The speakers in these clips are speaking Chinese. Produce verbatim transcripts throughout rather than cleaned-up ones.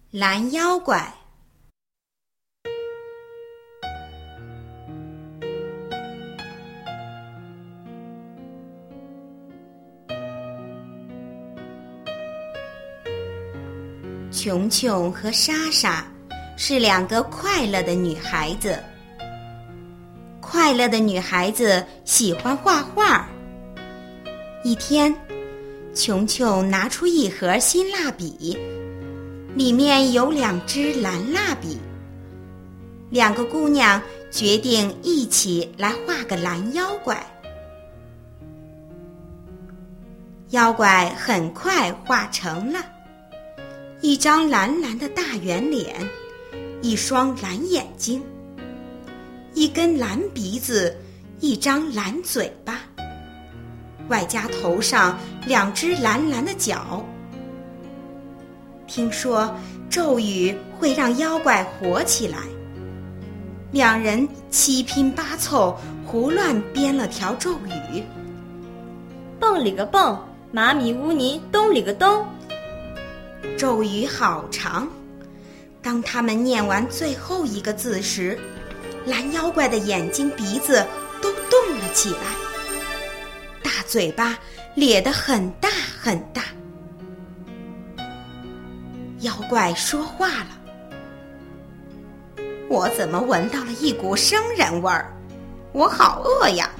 蓝妖怪。琼琼和莎莎是两个快乐的女孩子。快乐的女孩子喜欢画画。一天，琼琼拿出一盒新蜡笔，里面有两支蓝蜡笔。两个姑娘决定一起来画个蓝妖怪。妖怪很快画成了，一张蓝蓝的大圆脸，一双蓝眼睛，一根蓝鼻子，一张蓝嘴巴，外加头上两只蓝蓝的角。听说咒语会让妖怪活起来，两人七拼八凑，胡乱编了条咒语： 蹦里个蹦，麻咪乌泥咚里个咚。 咒语好长，当他们念完最后一个字时，蓝妖怪的眼睛鼻子都动了起来，大嘴巴咧得很大很大。妖怪说话了：我怎么闻到了一股生人味儿？我好饿呀！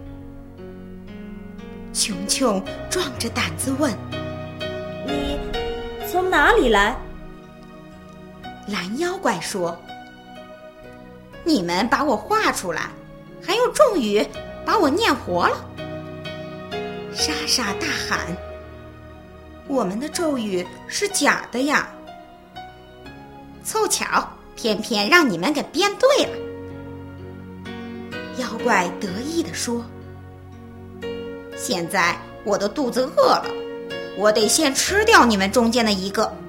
琼琼壮着胆子问： 你从哪里来？ 蓝妖怪说：你们把我画出来，还用咒语把我念活了。莎莎大喊：我们的咒语是假的呀！凑巧，偏偏让你们给编对了。妖怪得意地说：现在我的肚子饿了，我得先吃掉你们中间的一个。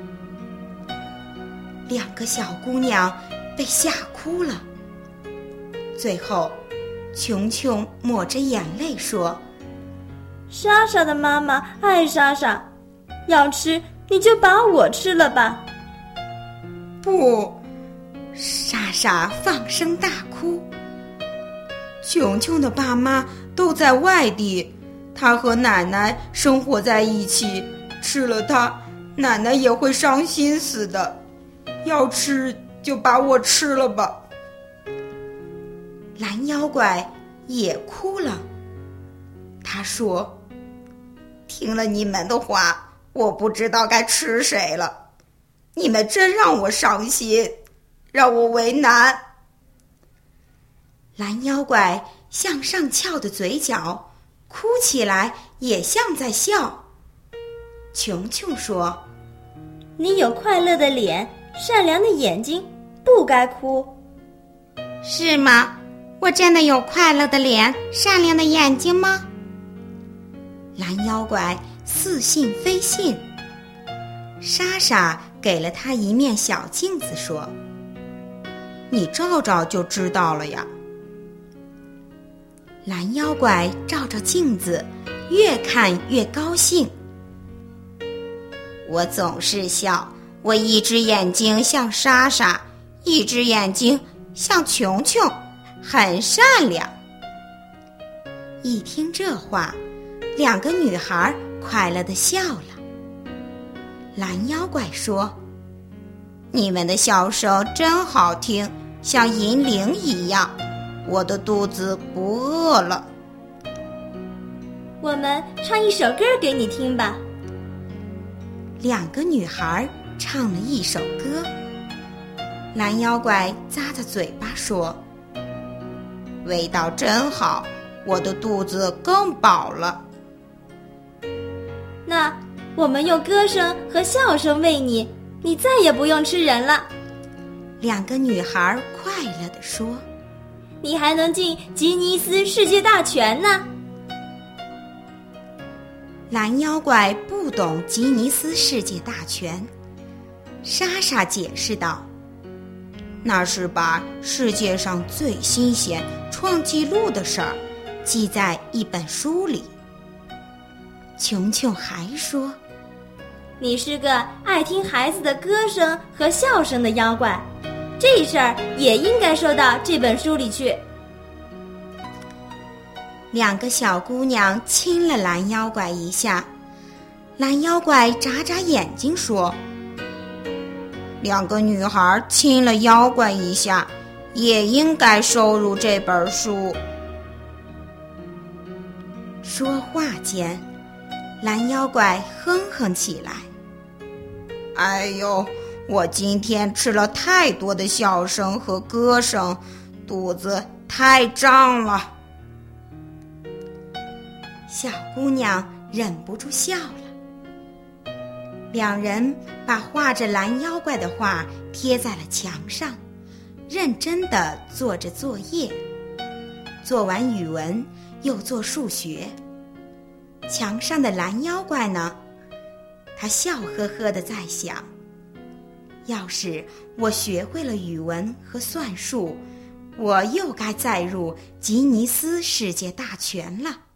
两个小姑娘被吓哭了。最后，琼琼抹着眼泪说： 莎莎的妈妈爱莎莎，要吃你就把我吃了吧。 不！莎莎放声大哭。琼琼的爸妈都在外地，她和奶奶生活在一起，吃了她，奶奶也会伤心死的。要吃就把我吃了吧。蓝妖怪也哭了，他说：听了你们的话，我不知道该吃谁了。你们真让我伤心，让我为难。蓝妖怪向上翘的嘴角，哭起来也像在笑。琼琼说： 你有快乐的脸，善良的眼睛，不该哭。 是吗？我真的有快乐的脸，善良的眼睛吗？蓝妖怪似信非信。莎莎给了他一面小镜子，说：你照照就知道了呀。蓝妖怪照照镜子，越看越高兴。我总是笑，我一只眼睛像莎莎，一只眼睛像琼琼，很善良。一听这话，两个女孩快乐地笑了。蓝妖怪说：你们的笑声真好听，像银铃一样，我的肚子不饿了。 我们唱一首歌给你听吧。 两个女孩唱了一首歌。蓝妖怪咂咂嘴巴说：味道真好，我的肚子更饱了。 那我们用歌声和笑声喂你，你再也不用吃人了。 两个女孩快乐地说： 你还能进吉尼斯世界大全呢。 蓝妖怪不懂吉尼斯世界大全，莎莎解释道：那是把世界上最新鲜、创纪录的事儿记在一本书里。琼琼还说： 你是个爱听孩子的歌声和笑声的妖怪，这事儿也应该说到这本书里去。 两个小姑娘亲了蓝妖怪一下，蓝妖怪眨眨眼睛说：两个女孩亲了妖怪一下，也应该收入这本书。说话间，蓝妖怪哼哼起来：哎呦，我今天吃了太多的笑声和歌声，肚子太胀了。小姑娘忍不住笑了。两人把画着蓝妖怪的画贴在了墙上，认真地做着作业。做完语文，又做数学。墙上的蓝妖怪呢？他笑呵呵地在想：要是我学会了语文和算术，我又该载入吉尼斯世界大全了。